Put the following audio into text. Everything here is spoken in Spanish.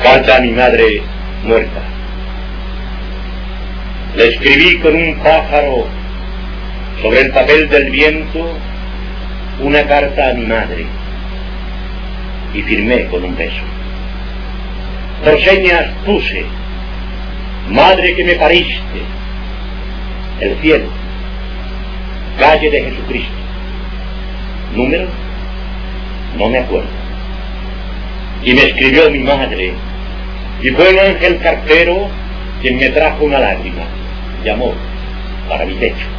Carta a mi madre muerta. Le escribí con un pájaro sobre el papel del viento una carta a mi madre y firmé con un beso. Por señas puse: madre que me pariste, el cielo, calle de Jesucristo. Número, no me acuerdo. Y me escribió mi madre, y fue un ángel cartero quien me trajo una lágrima de amor para mi pecho.